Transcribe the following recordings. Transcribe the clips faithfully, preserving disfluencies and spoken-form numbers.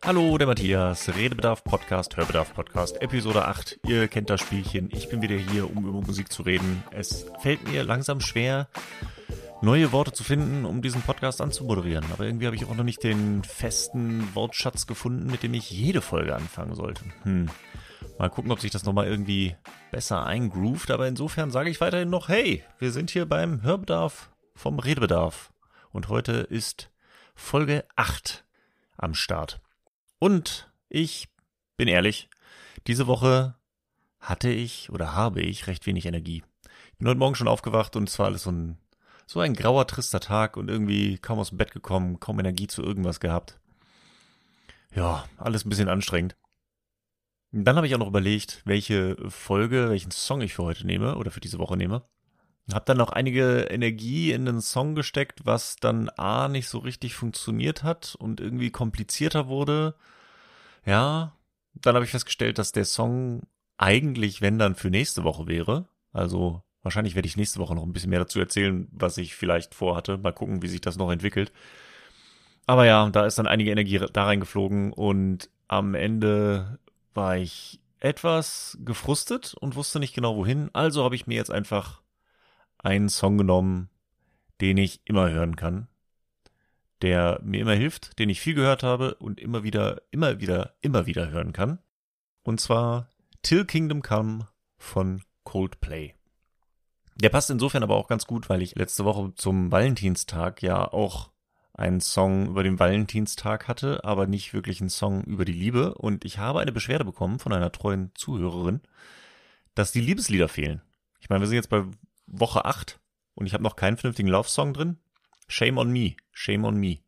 Hallo, der Matthias, Redebedarf Podcast, Hörbedarf Podcast, Episode acht. Ihr kennt das Spielchen. Ich bin wieder hier, um über Musik zu reden. Es fällt mir langsam schwer, neue Worte zu finden, um diesen Podcast anzumoderieren. Aber irgendwie habe ich auch noch nicht den festen Wortschatz gefunden, mit dem ich jede Folge anfangen sollte. Hm. Mal gucken, ob sich das nochmal irgendwie besser eingroovt. Aber insofern sage ich weiterhin noch, hey, wir sind hier beim Hörbedarf vom Redebedarf. Und heute ist Folge acht am Start. Und ich bin ehrlich, diese Woche hatte ich oder habe ich recht wenig Energie. Ich bin heute Morgen schon aufgewacht und es war alles so ein, so ein grauer, trister Tag und irgendwie kaum aus dem Bett gekommen, kaum Energie zu irgendwas gehabt. Ja, alles ein bisschen anstrengend. Und dann habe ich auch noch überlegt, welche Folge, welchen Song ich für heute nehme oder für diese Woche nehme. Hab dann noch einige Energie in den Song gesteckt, was dann A nicht so richtig funktioniert hat und irgendwie komplizierter wurde. Ja, dann habe ich festgestellt, dass der Song eigentlich, wenn dann, für nächste Woche wäre. Also wahrscheinlich werde ich nächste Woche noch ein bisschen mehr dazu erzählen, was ich vielleicht vorhatte. Mal gucken, wie sich das noch entwickelt. Aber ja, da ist dann einige Energie da reingeflogen und am Ende war ich etwas gefrustet und wusste nicht genau wohin. Also habe ich mir jetzt einfach einen Song genommen, den ich immer hören kann, der mir immer hilft, den ich viel gehört habe und immer wieder, immer wieder, immer wieder hören kann. Und zwar Till Kingdom Come von Coldplay. Der passt insofern aber auch ganz gut, weil ich letzte Woche zum Valentinstag ja auch einen Song über den Valentinstag hatte, aber nicht wirklich einen Song über die Liebe. Und ich habe eine Beschwerde bekommen von einer treuen Zuhörerin, dass die Liebeslieder fehlen. Ich meine, wir sind jetzt bei Woche acht und ich habe noch keinen vernünftigen Love-Song drin. Shame on me, shame on me.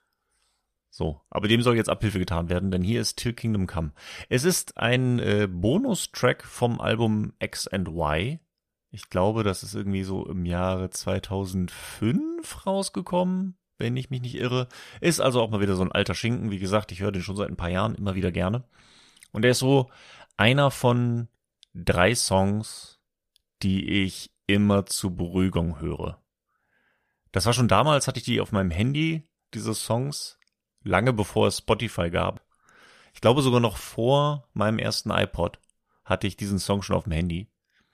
So, aber dem soll jetzt Abhilfe getan werden, denn hier ist Till Kingdom Come. Es ist ein äh, Bonustrack vom Album X and Y. Ich glaube, das ist irgendwie so im Jahre zweitausendfünf rausgekommen, wenn ich mich nicht irre. Ist also auch mal wieder so ein alter Schinken. Wie gesagt, ich höre den schon seit ein paar Jahren immer wieder gerne. Und er ist so einer von drei Songs, die ich immer zur Beruhigung höre. Das war schon damals, hatte ich die auf meinem Handy, diese Songs, lange bevor es Spotify gab. Ich glaube sogar noch vor meinem ersten iPod hatte ich diesen Song schon auf dem Handy.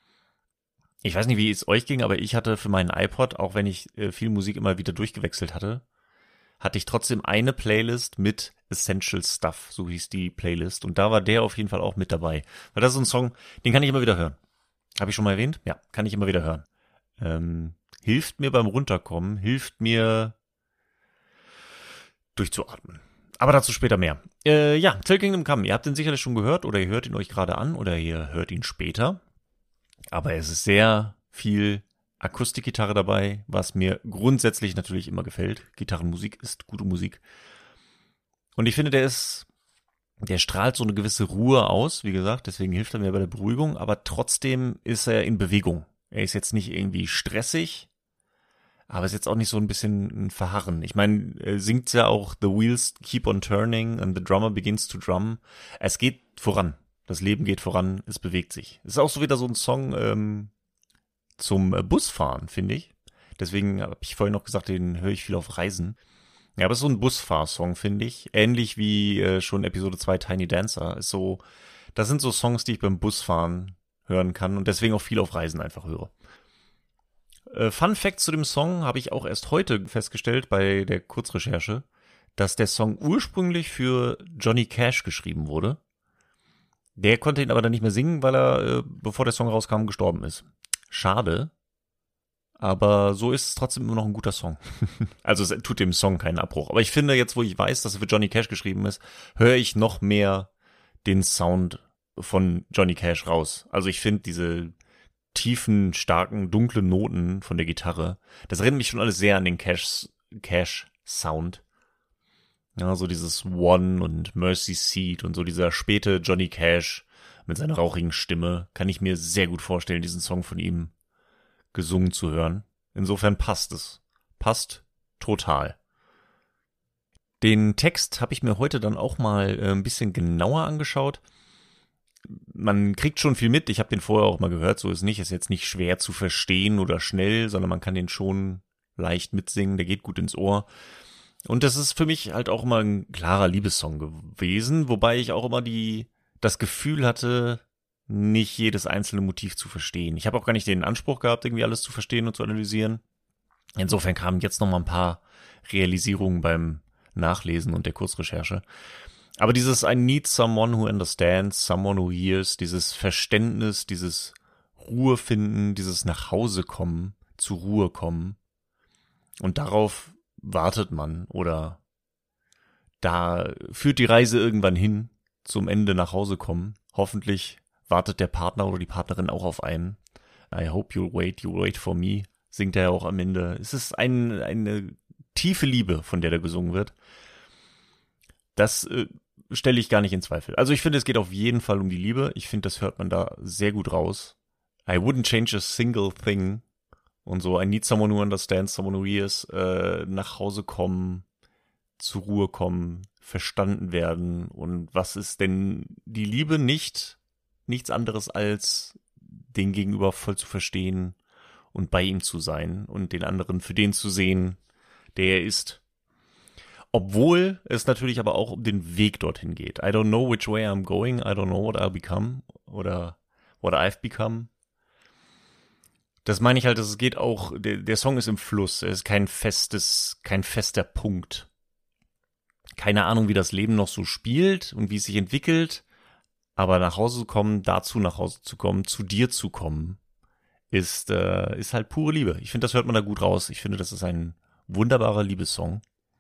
Ich weiß nicht, wie es euch ging, aber ich hatte für meinen iPod, auch wenn ich äh, viel Musik immer wieder durchgewechselt hatte, hatte ich trotzdem eine Playlist mit Essential Stuff, so hieß die Playlist. Und da war der auf jeden Fall auch mit dabei. Weil das ist so ein Song, den kann ich immer wieder hören. Habe ich schon mal erwähnt? Ja, kann ich immer wieder hören. Ähm, hilft mir beim Runterkommen, hilft mir durchzuatmen. Aber dazu später mehr. Äh, ja, Till Kingdom Come. Ihr habt den sicherlich schon gehört oder ihr hört ihn euch gerade an oder ihr hört ihn später. Aber es ist sehr viel Akustikgitarre dabei, was mir grundsätzlich natürlich immer gefällt. Gitarrenmusik ist gute Musik. Und ich finde, der ist, der strahlt so eine gewisse Ruhe aus, wie gesagt, deswegen hilft er mir bei der Beruhigung, aber trotzdem ist er in Bewegung. Er ist jetzt nicht irgendwie stressig, aber ist jetzt auch nicht so ein bisschen ein Verharren. Ich meine, er singt ja auch The Wheels Keep on Turning and the Drummer Begins to Drum. Es geht voran. Das Leben geht voran, es bewegt sich. Es ist auch so wieder so ein Song ähm, zum Busfahren, finde ich. Deswegen habe ich vorhin noch gesagt, den höre ich viel auf Reisen. Ja, aber es ist so ein Busfahrsong, finde ich. Ähnlich wie äh, schon Episode zwei Tiny Dancer. Ist so, das sind so Songs, die ich beim Busfahren hören kann und deswegen auch viel auf Reisen einfach höre. Äh, Fun Fact zu dem Song habe ich auch erst heute festgestellt bei der Kurzrecherche, dass der Song ursprünglich für Johnny Cash geschrieben wurde. Der konnte ihn aber dann nicht mehr singen, weil er, äh, bevor der Song rauskam, gestorben ist. Schade. Aber so ist es trotzdem immer noch ein guter Song. Also es tut dem Song keinen Abbruch. Aber ich finde, jetzt wo ich weiß, dass er für Johnny Cash geschrieben ist, höre ich noch mehr den Sound von Johnny Cash raus. Also ich finde diese tiefen, starken, dunklen Noten von der Gitarre, das erinnert mich schon alles sehr an den Cash, Cash-Sound. Ja, so dieses One und Mercy Seat und so dieser späte Johnny Cash mit seiner rauchigen Stimme, kann ich mir sehr gut vorstellen, diesen Song von ihm gesungen zu hören. Insofern passt es. Passt total. Den Text habe ich mir heute dann auch mal äh, ein bisschen genauer angeschaut. Man kriegt schon viel mit, ich habe den vorher auch mal gehört, so ist nicht, ist jetzt nicht schwer zu verstehen oder schnell, sondern man kann den schon leicht mitsingen, der geht gut ins Ohr. Und das ist für mich halt auch immer ein klarer Liebessong gewesen, wobei ich auch immer die das Gefühl hatte, nicht jedes einzelne Motiv zu verstehen. Ich habe auch gar nicht den Anspruch gehabt, irgendwie alles zu verstehen und zu analysieren. Insofern kamen jetzt noch mal ein paar Realisierungen beim Nachlesen und der Kurzrecherche. Aber dieses I need someone who understands, someone who hears, dieses Verständnis, dieses Ruhe finden, dieses nach Hause kommen, zur Ruhe kommen. Und darauf wartet man oder da führt die Reise irgendwann hin, zum Ende nach Hause kommen. Hoffentlich wartet der Partner oder die Partnerin auch auf einen. I hope you'll wait, you'll wait for me, singt er ja auch am Ende. Es ist ein, eine tiefe Liebe, von der da gesungen wird. Das äh, stelle ich gar nicht in Zweifel. Also ich finde, es geht auf jeden Fall um die Liebe. Ich finde, das hört man da sehr gut raus. I wouldn't change a single thing. Und so, I need someone who understands, someone who hears, äh, nach Hause kommen, zur Ruhe kommen, verstanden werden. Und was ist denn die Liebe? Nicht nichts anderes als den Gegenüber voll zu verstehen und bei ihm zu sein und den anderen für den zu sehen, der er ist. Obwohl es natürlich aber auch um den Weg dorthin geht. I don't know which way I'm going, I don't know what I'll become oder what I've become. Das meine ich halt, dass es geht auch, der, der Song ist im Fluss, er ist kein festes, kein fester Punkt. Keine Ahnung, wie das Leben noch so spielt und wie es sich entwickelt, aber nach Hause zu kommen, dazu nach Hause zu kommen, zu dir zu kommen, ist, äh, ist halt pure Liebe. Ich finde, das hört man da gut raus. Ich finde, das ist ein wunderbarer Liebessong.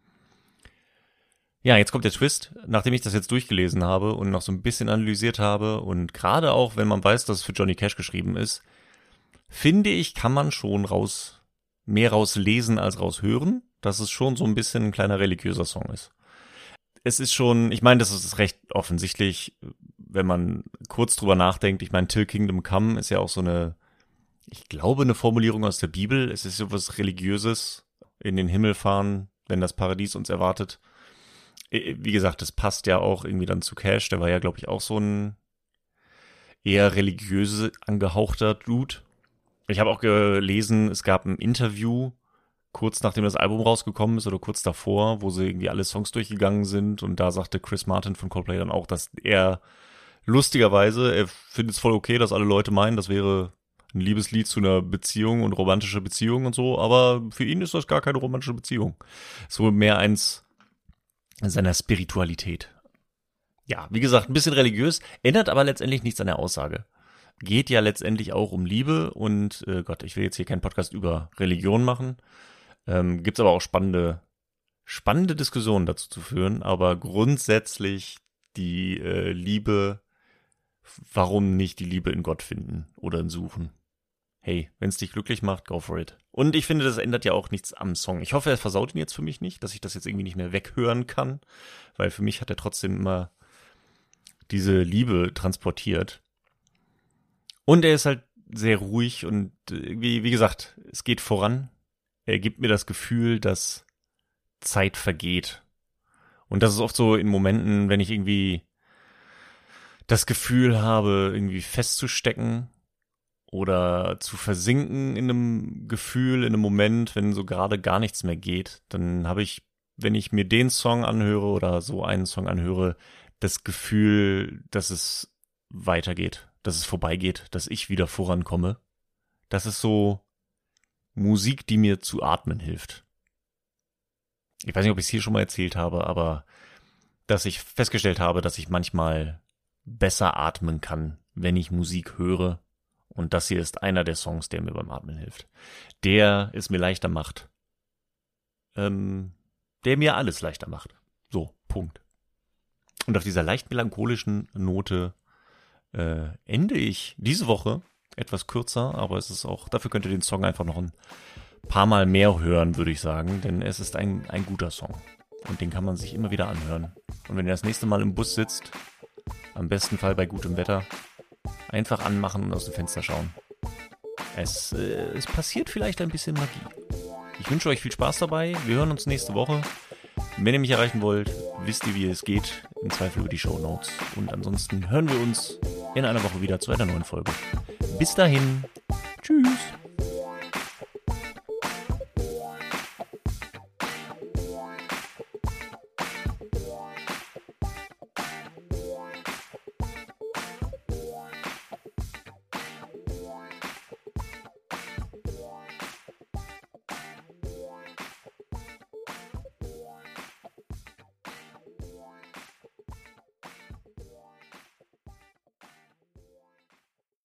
Ja, jetzt kommt der Twist. Nachdem ich das jetzt durchgelesen habe und noch so ein bisschen analysiert habe und gerade auch, wenn man weiß, dass es für Johnny Cash geschrieben ist, finde ich, kann man schon raus, mehr rauslesen als raushören, dass es schon so ein bisschen ein kleiner religiöser Song ist. Es ist schon, ich meine, das ist recht offensichtlich, wenn man kurz drüber nachdenkt. Ich meine, Till Kingdom Come ist ja auch so eine, ich glaube, eine Formulierung aus der Bibel. Es ist so was Religiöses, in den Himmel fahren, wenn das Paradies uns erwartet. Wie gesagt, das passt ja auch irgendwie dann zu Cash. Der war ja, glaube ich, auch so ein eher religiös angehauchter Dude. Ich habe auch gelesen, es gab ein Interview, kurz nachdem das Album rausgekommen ist oder kurz davor, wo sie irgendwie alle Songs durchgegangen sind. Und da sagte Chris Martin von Coldplay dann auch, dass er lustigerweise, er findet es voll okay, dass alle Leute meinen, das wäre ein Liebeslied zu einer Beziehung und romantische Beziehung und so, aber für ihn ist das gar keine romantische Beziehung. So mehr eins seiner Spiritualität. Ja, wie gesagt, ein bisschen religiös, ändert aber letztendlich nichts an der Aussage. Geht ja letztendlich auch um Liebe und äh, Gott, ich will jetzt hier keinen Podcast über Religion machen. Ähm, gibt's aber auch spannende, spannende Diskussionen dazu zu führen, aber grundsätzlich die äh, Liebe, warum nicht die Liebe in Gott finden oder in Suchen? Hey, wenn es dich glücklich macht, go for it. Und ich finde, das ändert ja auch nichts am Song. Ich hoffe, er versaut ihn jetzt für mich nicht, dass ich das jetzt irgendwie nicht mehr weghören kann, weil für mich hat er trotzdem immer diese Liebe transportiert. Und er ist halt sehr ruhig und wie, wie gesagt, es geht voran. Er gibt mir das Gefühl, dass Zeit vergeht. Und das ist oft so in Momenten, wenn ich irgendwie das Gefühl habe, irgendwie festzustecken oder zu versinken in einem Gefühl, in einem Moment, wenn so gerade gar nichts mehr geht, dann habe ich, wenn ich mir den Song anhöre oder so einen Song anhöre, das Gefühl, dass es weitergeht, dass es vorbeigeht, dass ich wieder vorankomme. Das ist so Musik, die mir zu atmen hilft. Ich weiß nicht, ob ich es hier schon mal erzählt habe, aber dass ich festgestellt habe, dass ich manchmal besser atmen kann, wenn ich Musik höre. Und das hier ist einer der Songs, der mir beim Atmen hilft. Der es mir leichter macht. Ähm, der mir alles leichter macht. So, Punkt. Und auf dieser leicht melancholischen Note äh, ende ich diese Woche etwas kürzer, aber es ist auch, dafür könnt ihr den Song einfach noch ein paar Mal mehr hören, würde ich sagen, denn es ist ein, ein guter Song. Und den kann man sich immer wieder anhören. Und wenn ihr das nächste Mal im Bus sitzt, am besten Fall bei gutem Wetter, einfach anmachen und aus dem Fenster schauen. Es, äh, es passiert vielleicht ein bisschen Magie. Ich wünsche euch viel Spaß dabei. Wir hören uns nächste Woche. Wenn ihr mich erreichen wollt, wisst ihr, wie es geht. Im Zweifel über die Shownotes. Und ansonsten hören wir uns in einer Woche wieder zu einer neuen Folge. Bis dahin. Tschüss.